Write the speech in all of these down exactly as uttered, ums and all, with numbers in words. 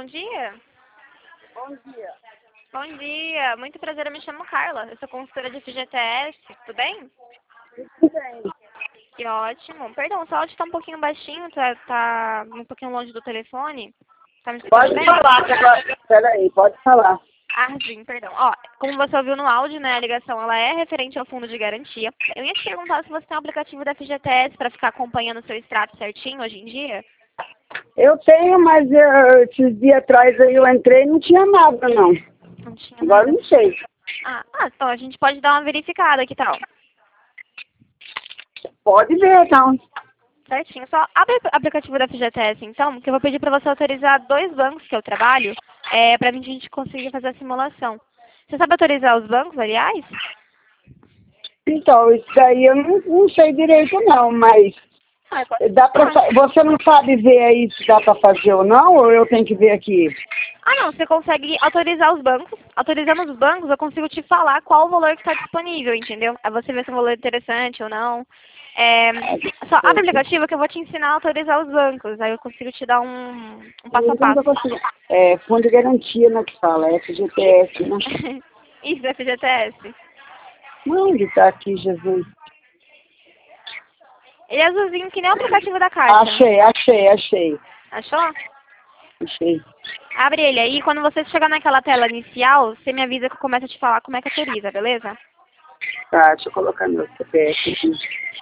bom dia. Bom dia. Bom dia, muito prazer, eu me chamo Carla, eu sou consultora de F G T S, tudo bem? Tudo bem. Que ótimo. Perdão, o seu áudio tá um pouquinho baixinho, tá, tá um pouquinho longe do telefone. Tá me escutando Pode bem? falar, Carla. Peraí, pode falar. Ah, sim, perdão. Ó, como você ouviu no áudio, né, a ligação ela é referente ao fundo de garantia. Eu ia te perguntar se você tem um aplicativo da F G T S para ficar acompanhando o seu extrato certinho hoje em dia. Eu tenho, mas eu, esses dias atrás aí eu entrei e não tinha nada, não. Não tinha Agora nada. não sei. Ah, ah, então a gente pode dar uma verificada, que tal? Pode ver, então. Certinho. Só abre o aplicativo da F G T S, então, que eu vou pedir para você autorizar dois bancos que eu trabalho, é, para a gente conseguir fazer a simulação. Você sabe autorizar os bancos, aliás? Então, isso daí eu não, não sei direito, não, mas Ah, pode dá pra, fa- você não sabe ver aí se dá pra fazer ou não, ou eu tenho que ver aqui? Ah, não, você consegue autorizar os bancos. Autorizando os bancos, eu consigo te falar qual o valor que está disponível, entendeu? Aí você vê se é um valor interessante ou não. É, só abre o aplicativo que eu vou te ensinar a autorizar os bancos. Aí eu consigo te dar um, um passo a Então, passo. eu consigo. É, fundo de garantia, né, que fala, é F G T S, né? Isso, F G T S. Onde tá aqui, Jesus? Ele é azulzinho que nem o aplicativo da Caixa. Achei, achei, achei. Achou? Achei. Abre ele aí. Quando você chegar naquela tela inicial, você me avisa que eu começo a te falar como é que autoriza, beleza? Tá, deixa eu colocar meu C P F aqui.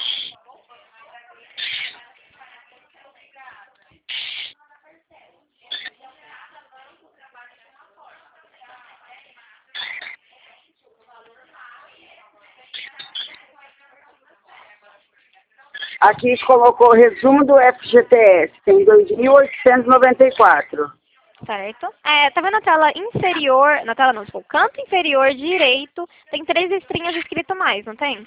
Aqui colocou o resumo do F G T S, tem dois mil oitocentos e noventa e quatro. Certo? É, tá vendo a tela inferior, na tela não, desculpa, canto inferior direito, tem três estrinhas escrito mais, não tem?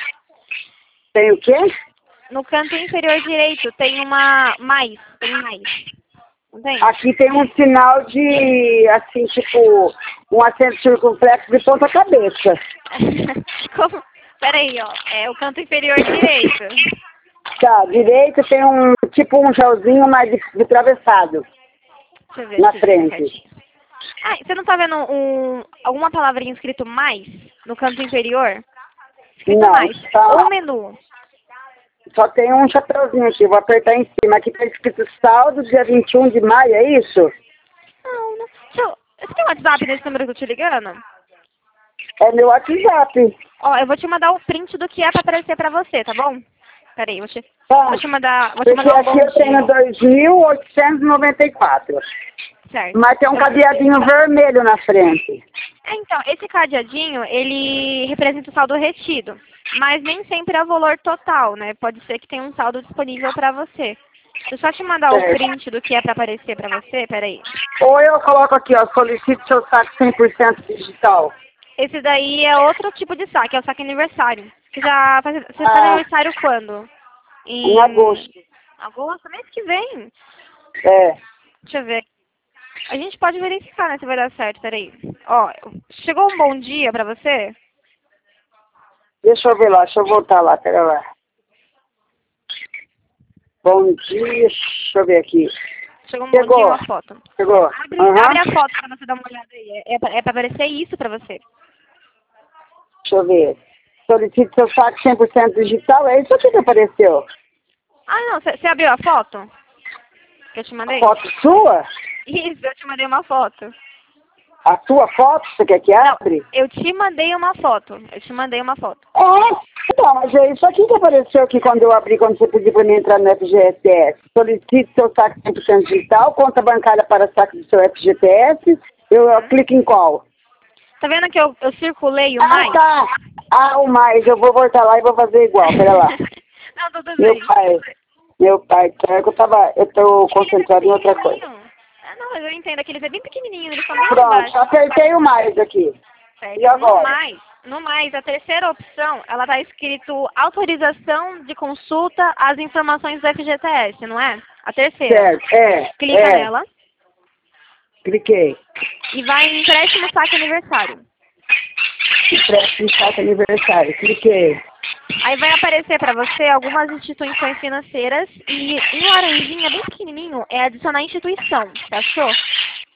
Tem o quê? No canto inferior direito tem uma mais, tem mais, não tem? Aqui tem um sinal de, assim, tipo, um acento circunflexo de ponta cabeça. Como? Peraí, ó, é o canto inferior direito. Tá, direito tem um, tipo um gelzinho mais de, de atravessado Deixa eu ver na se fica frente. certinho. Ah, você não tá vendo um, alguma palavrinha escrito mais no canto inferior? Escrito Não, mais. tá. Ou menu. Só tem um chapeuzinho aqui, vou apertar em cima. Aqui tá escrito saldo dia vinte e um de maio, é isso? Não, não. Deixa eu, você tem WhatsApp nesse número que eu tô te ligando? É meu WhatsApp. Ó, eu vou te mandar o print do que é pra aparecer pra você, tá bom? Peraí, vou te, Tá. vou te mandar, vou te Porque mandar um bom aqui eu tenho dia. dois mil oitocentos e noventa e quatro. Certo. Mas tem um Eu- cadeadinho vermelho na frente. É, então, esse cadeadinho, ele representa o saldo retido. Mas nem sempre é o valor total, né? Pode ser que tenha um saldo disponível pra você. Deixa eu só te mandar o Certo. print do que é pra aparecer pra você, peraí. Ou eu coloco aqui, ó, solicite seu saque cem por cento digital. Esse daí é outro tipo de saque, é o saque aniversário. Você já faz, você faz Ah, aniversário quando? em agosto. Agosto, mês que vem. É. Deixa eu ver. A gente pode verificar, né, se vai dar certo, peraí. Ó, chegou um bom dia pra você? Deixa eu ver lá, deixa eu voltar lá, pera lá. Bom dia, deixa eu ver aqui. Chegou um bom Chegou. dia uma foto. Chegou. Abre, Aham. abre a foto pra você dar uma olhada aí. É, é, pra, é pra aparecer isso pra você. Deixa eu ver. Solicite seu saque cem por cento digital. É isso aqui que apareceu. Ah, não, você abriu a foto? Que eu te A mandei? foto sua? Isso, eu te mandei uma foto. A tua foto? Você quer que abre? Eu te mandei uma foto. Eu te mandei uma foto. É. Então, mas é isso aqui que apareceu aqui quando eu abri, quando você pediu para mim entrar no F G T S. Solicite seu saque cem por cento digital, conta bancária para saque do seu F G T S. Eu, eu clico em qual? Tá vendo que eu, eu circulei o Ah, mais? tá. Ah, o mais. Eu vou voltar lá e vou fazer igual. Pera lá. Não, tudo Meu bem. pai. Meu pai. É que eu tava... Eu tô concentrado em outra coisa. Pequenininho. Ah, não, mas eu entendo que eles é bem pequenininho, eles são bem Pronto. embaixo. Apertei o mais aqui. Certo. E No agora? mais, no mais, a terceira opção, ela tá escrito autorização de consulta às informações do F G T S, não é? A terceira. Certo. É. Clica É. nela Cliquei. e vai em empréstimo saque aniversário. Empréstimo saque aniversário. Cliquei. Aí vai aparecer para você algumas instituições financeiras e em laranjinha, bem pequenininho, é adicionar instituição. Você achou?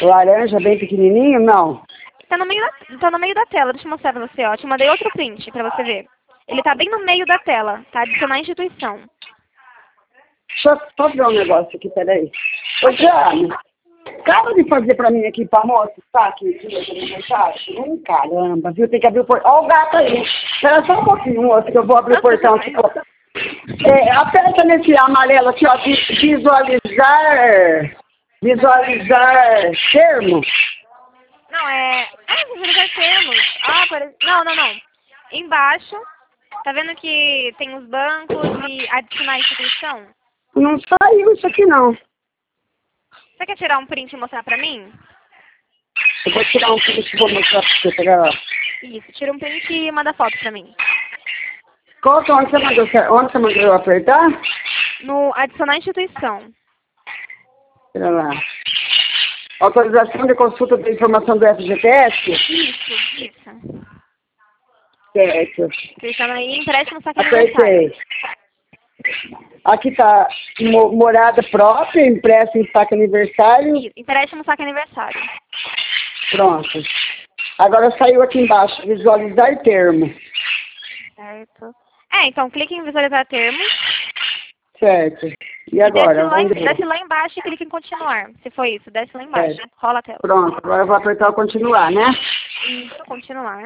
Laranja bem pequenininho? Não. Tá no meio da, tá no meio da tela. Deixa eu mostrar pra você, ó. Te mandei outro print pra você ver. Ele tá bem no meio da tela. Tá? Adicionar instituição. Deixa eu só ver um negócio aqui, peraí. Ô, Jane, acaba de fazer pra mim aqui, pra moça, tá? Aqui, aqui, hum, caramba, viu? Tem que abrir o portão. Ó o gato aí. Espera só um pouquinho, moça, que eu vou abrir o portão aqui. É, aperta nesse amarelo aqui, ó, visualizar, visualizar termo. Não, é... Ah, visualizar termos. Ah, pare... Não, não, não. Embaixo, tá vendo que tem os bancos e adicionar instituição? Não saiu isso aqui, não. Você quer tirar um print e mostrar pra mim? Eu vou tirar um print e vou mostrar pra você, pegar lá. Isso, tira um print e manda foto pra mim. Qual que é onde você mandou? Onde você mandou eu apertar? No adicionar instituição. Espera lá. Autorização de consulta da informação do F G T S? Isso, isso. Certo. Clicando aí, empréstimo saque aniversário. Apertei. Aqui tá mo morada própria, impresso em saque aniversário. Isso, empréstimo saque aniversário. Pronto. Agora saiu aqui embaixo, visualizar termo. Certo. É, então clique em visualizar termos. Certo. E E agora? desce lá, em- Onde eu vou? desce lá embaixo e clique em continuar. Se foi isso, desce lá embaixo. Certo. Rola a tela. Pronto, agora eu vou apertar o continuar, né? Isso, continuar.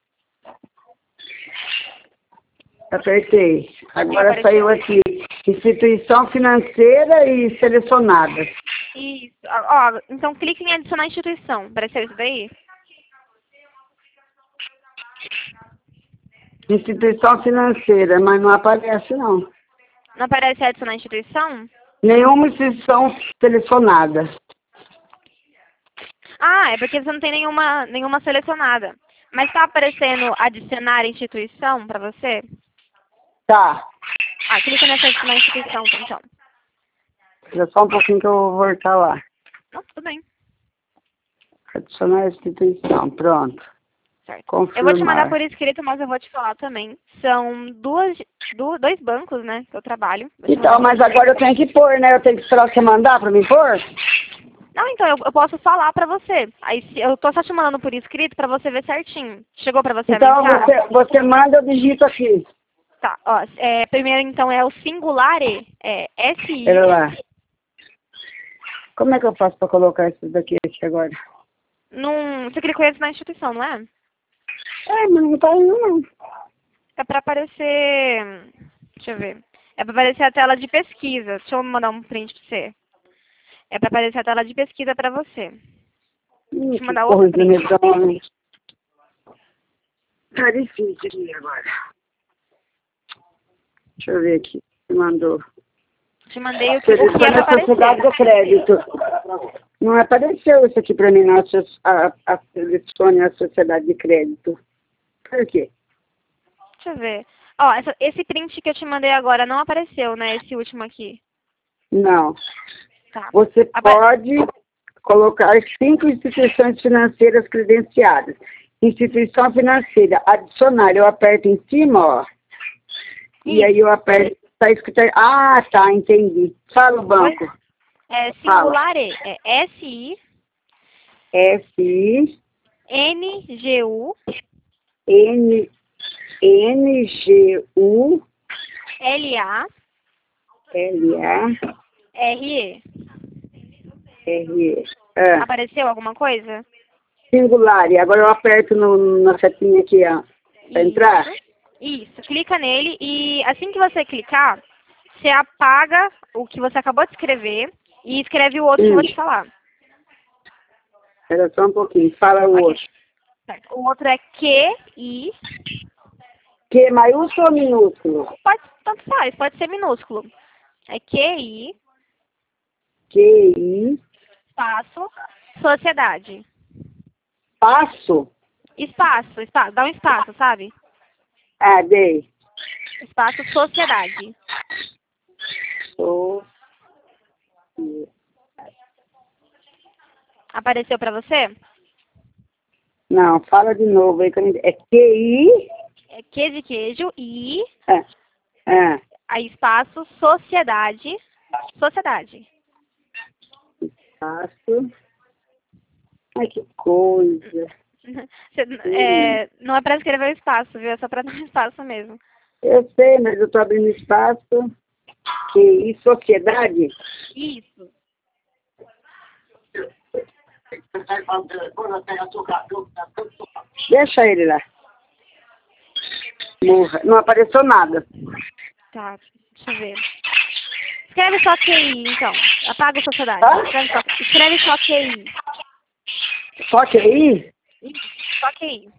Apertei. Agora Apareceu. saiu aqui, instituição financeira e selecionada. Isso. Ó, ó, então clique em adicionar instituição. Apareceu isso daí? Instituição financeira, mas não aparece não. Não aparece adicionar instituição? Nenhuma instituição selecionada. Ah, é porque você não tem nenhuma, nenhuma selecionada. Mas tá aparecendo adicionar instituição pra você? Tá. Ah, clica nessa adicionar instituição, então. Espera só um pouquinho que eu vou voltar lá. Não, tudo bem. Adicionar a instituição, pronto. Certo. Confirmar. Eu vou te mandar por escrito, mas eu vou te falar também. São duas, du- dois bancos, né, que eu trabalho. Vou te Então, mandar. mas agora eu tenho que pôr, né? Eu tenho que esperar você mandar pra mim pôr? Não, então, eu, eu posso falar pra você. Aí se, eu tô só te mandando por escrito pra você ver certinho. Chegou pra você a Então, mensagem? você, você manda, eu digito aqui. Tá, ó. É, primeiro, então, é o singulare, é S I. Pera lá. Como é que eu faço pra colocar isso daqui aqui agora? Num, você clicou esse na instituição, não é? É, mas não tá indo, não. É pra aparecer... Deixa eu ver. É pra aparecer a tela de pesquisa. Deixa eu mandar um print pra você. É pra aparecer a tela de pesquisa pra você. Hum, Deixa eu que mandar outro coisa, print. medonha. Tá difícil aqui agora. Deixa eu ver aqui. Você mandou. Te mandei o que, o que Selecione é pra a sociedade aparecer. do crédito. Não apareceu isso aqui pra mim, não. A, a, selecione a sociedade de crédito. Por quê? Deixa eu ver. Ó, essa, esse print que eu te mandei agora não apareceu, né? Esse último aqui. Não. Tá. Você Apa- pode colocar cinco instituições financeiras credenciadas. Instituição financeira, adicionar, eu aperto em cima, ó. E aí eu aperto, tá escrito aí. Ah, tá, entendi. Fala o banco. É singulare, é S I S I N G U N N G U L A L A R E. R E. Ah, Apareceu alguma coisa? singular. E agora eu aperto no, na setinha aqui, ó. Pra entrar? Isso, clica nele e assim que você clicar, você apaga o que você acabou de escrever e escreve o outro que eu vou te falar. Espera só um pouquinho. Fala o Ok. outro. Certo. O outro é Q I. Q maiúsculo ou minúsculo? Pode, tanto faz, pode ser minúsculo. É Q I, Q I. espaço, sociedade. Passo? Espaço, espaço, dá um espaço, sabe? Ah, dei. Espaço, sociedade. So... Apareceu pra você? Não, fala de novo aí. que eu não- É Q I? É Q de queijo, I, Ah, ah. aí espaço, sociedade, sociedade. Passo. Ai, que coisa. Você, é, não é pra escrever o espaço, viu? É só pra dar um espaço mesmo. Eu sei, mas eu tô abrindo espaço. Que e sociedade? Isso. Deixa ele lá. Morra. Não apareceu nada. Tá, deixa eu ver. Escreve só Q I, então. Apaga a sociedade. Hã? Escreve só, escreve só Q I. Só que aí? Isso, só Q I.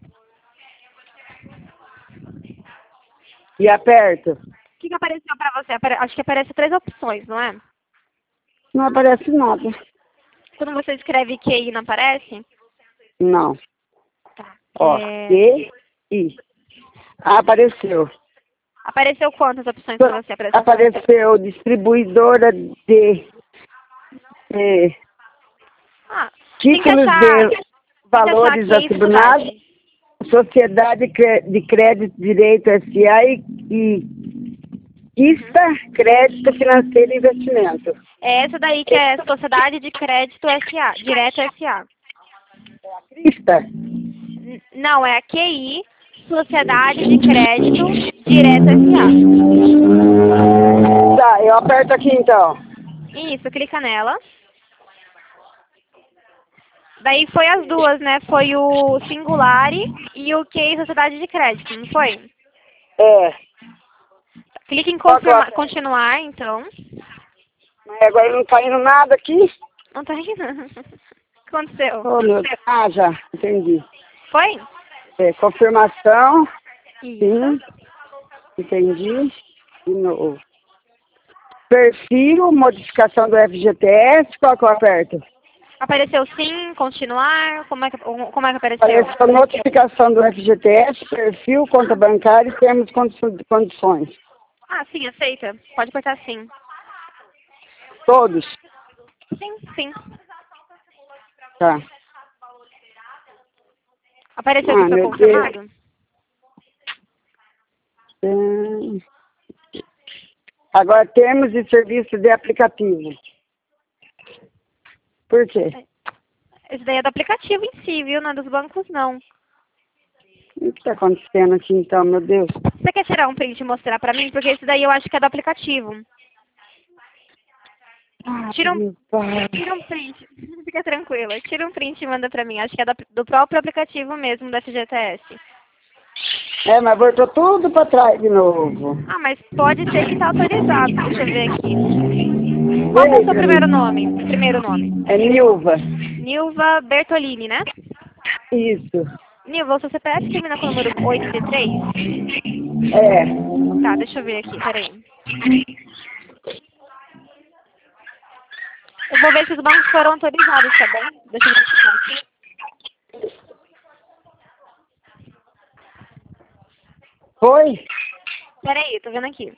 E aperto. O que, que apareceu pra você? Apare- Acho que aparece três opções, não é? Não aparece nada. Quando você escreve Q I, não aparece? Não. Tá. Ó, É... Q I. Ah, apareceu. Apareceu quantas opções pra você? Apareceu... Apareceu distribuidora de eh, Ah, tem que títulos achar, de tem que achar valores Q I atribunados, sociedade. Sociedade Cre- de Crédito Direito S A e, e ISTA, Crédito Financeiro e Investimento. É essa daí que é Sociedade de Crédito S A, Direto S A. ISTA? N- Não, é a Q I, Sociedade de Crédito Direto S A. Tá, eu aperto aqui então. Isso, clica nela. Daí foi as duas, né? Foi o Singulari e o Q I Sociedade de Crédito, não foi? É. Clica em Qual que eu confirmar, aperto? continuar, então. Mas agora não tá indo nada aqui. Não tá indo. O que aconteceu? Oh, meu Deus. Ah, já, entendi. Foi? É, confirmação, Isso. sim, entendi. De novo. Perfil, modificação do F G T S, qual que eu aperto? Apareceu sim, continuar, como é que, como é que apareceu? Apareceu notificação do F G T S, perfil, conta bancária e termos de condições. Ah, sim, aceita. Pode apertar sim. Todos? Sim, sim. Tá. Apareceu que Ah, foi meu Deus. confirmado? Hum. Agora, termos de serviço de aplicativo. Por quê? Esse daí é do aplicativo em si, viu? Não é dos bancos, não. O que está acontecendo aqui então, meu Deus? Você quer tirar um print e mostrar pra mim? Porque esse daí eu acho que é do aplicativo. Ah, Tira um, meu pai. tira um print. Fica tranquila. Tira um print e manda pra mim. Acho que é da- do próprio aplicativo mesmo, da F G T S. É, mas voltou tudo para trás de novo. Ah, mas pode ser que tá autorizado. Deixa eu ver aqui. Qual que é o seu Veja, primeiro nome? Primeiro nome. é Nilva. Nilva Bertolini, né? Isso. Nilva, o seu C P F termina com o número oito D três? É. Tá, deixa eu ver aqui, peraí. Eu vou ver se os bancos foram autorizados, tá bom? Deixa eu verificar aqui. Foi? Peraí, tô vendo aqui.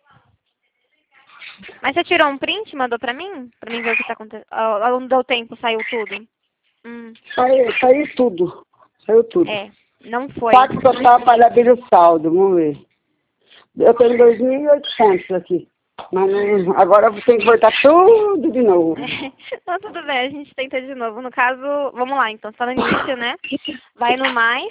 Mas você tirou um print e mandou pra mim? Pra mim ver o que tá acontecendo. Ah, não deu tempo, saiu tudo. Hum, Saiu, saiu tudo. Saiu tudo. é, não foi. Saque total para abrir o saldo, vamos ver. Eu tenho dois mil e oitocentos aqui. Mas não, agora eu tenho que voltar tudo de novo. Não, tudo bem, a gente tenta de novo. No caso, vamos lá, então. Você tá no início, né? Vai no mais,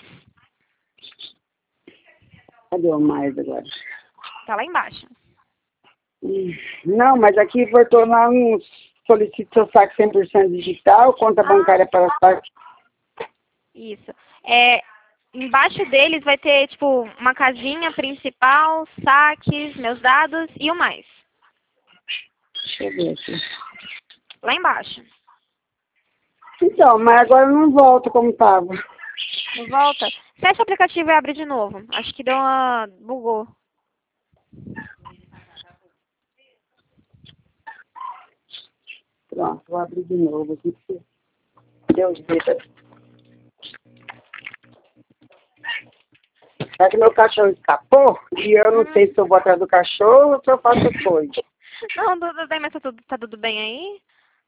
Cadê o mais agora? tá lá embaixo. Hum, Não, mas aqui voltou lá um solicite seu saque cem por cento digital, conta Ah, bancária para saque. isso. É, embaixo deles vai ter, tipo, uma casinha principal, saques, meus dados e o mais. Deixa eu ver aqui. Lá embaixo. Então, mas agora não volta como estava. Não volta. Fecha o aplicativo e abre de novo. Acho que deu uma... bugou. Pronto, vou abrir de novo aqui. porque Deus deixa. É que meu cachorro escapou e eu não sei se eu vou atrás do cachorro ou se eu faço as coisas. Não, tudo bem, mas tá tudo, tá tudo bem aí?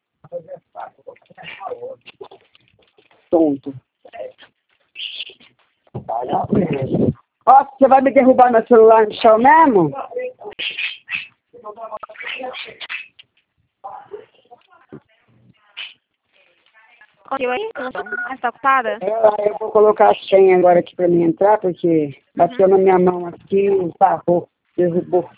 Tonto. Ó, você vai me derrubar meu celular no chão mesmo? Conseguiu aí? Ah, você tá ocupada? É, eu vou colocar a senha agora aqui pra mim entrar, porque bateu Uhum. na minha mão aqui, parou, derrubou.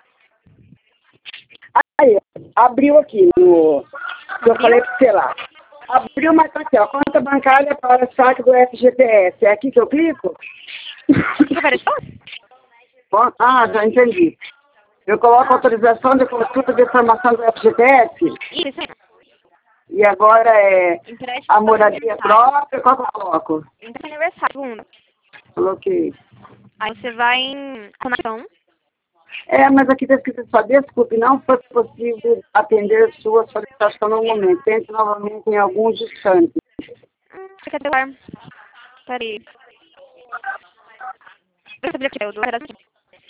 Aí, abriu aqui no. Que eu falei pra você lá. Abriu, mas tá aqui, ó. Conta bancária para saque do F G T S. É aqui que eu clico? O que apareceu? Bom, ah, já entendi. Eu coloco autorização de consulta de informação do F G T S. Isso, isso aí. E agora é Empréstimo a para moradia aniversário. própria. Qual que eu coloco? Empréstimo para aniversário, segundo. Coloquei. Aí você vai em conexão. É, mas aqui está escrito só, desculpe, não foi possível atender sua solicitação no momento. Tente novamente em alguns instantes. Hum, fica celular. Peraí. Eu sabia que eu do era assim.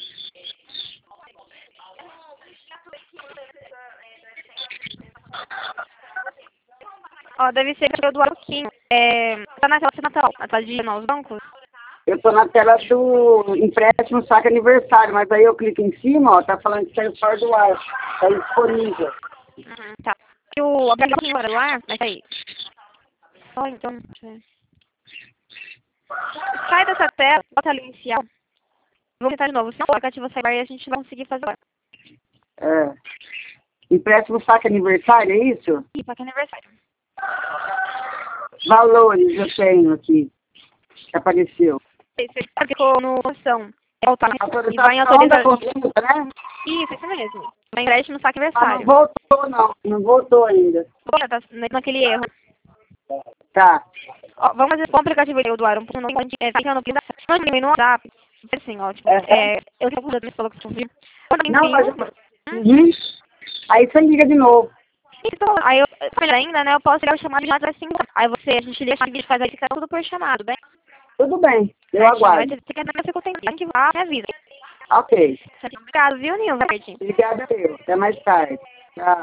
Ó, deve ser que eu do pouquinho. É, tá naquela assinatura, na tela de nos bancos? Eu estou na tela do empréstimo saque aniversário, mas aí eu clico em cima, ó, tá falando que saiu fora do ar. Está disponível. Uhum, tá. E o aplicativo agora do ar, mas aí. Só então. deixa eu ver. Sai dessa tela, bota ali inicial. Vou tentar de novo. Se o aplicativo sair e a gente não vai conseguir fazer agora. É. Empréstimo saque aniversário, é isso? Ih, pra que aniversário? Valores eu tenho aqui, que apareceu. Você ficou no função. É voltar e vai em Autorização da autorizar. consulta, né? Isso, isso mesmo. Vai em empréstimo saque Ah, não aniversário. voltou não, não voltou ainda. Bora, tá naquele erro. Tá. Ó, vamos fazer o aplicativo aí, do ar, um pouco no é, fica no pin da não me no WhatsApp. Assim, ó, tipo, É. é, eu tenho alguns outros falou que você viu. Quando eu Não, mas... envio, Uhum. Aí você liga de novo. então, aí eu, melhor ainda, né, eu posso ligar o chamado já até cinco. Aí você, a gente liga, a gente faz aí, fica tudo por chamado, bem? Tudo bem, eu Certinho, aí aguardo. você quer saber se eu tenho que vá, me avisa. Ok. Certinho, obrigado, viu, Nil? Obrigada eu. Até mais tarde. Tchau.